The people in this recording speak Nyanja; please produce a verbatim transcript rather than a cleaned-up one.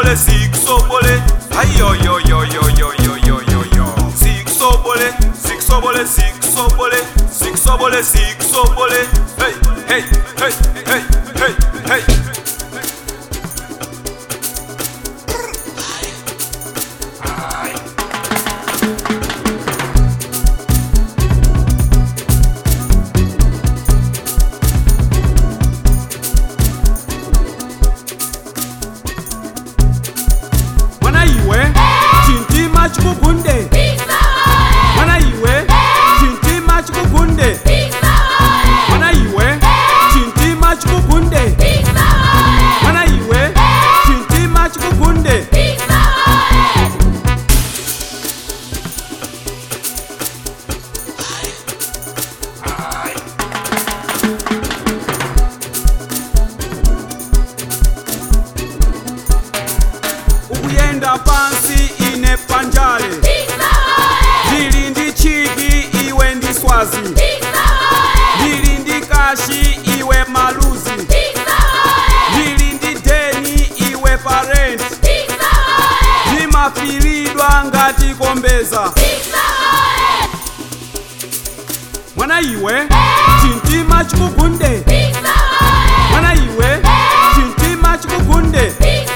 siksobole siksobole ayo yo yo yo yo yo yo yo yo siksobole siksobole siksobole siksobole siksobole hey hey hey hey hey hey Chikukunde Mwana iwe Chintima chikukunde Mwana iwe Chintima chikukunde Mwana iwe Chintima chikukunde Ukuyenda pansi ine panjale Dili ndi chiki iwe ndi swazi Dili ndi kashi iwe maluzi Dili ndi deni iwe parent Nimafilidwa ngati kombeza Mwana iwe Chintima chikukunde Mwana iwe Chintima chikukunde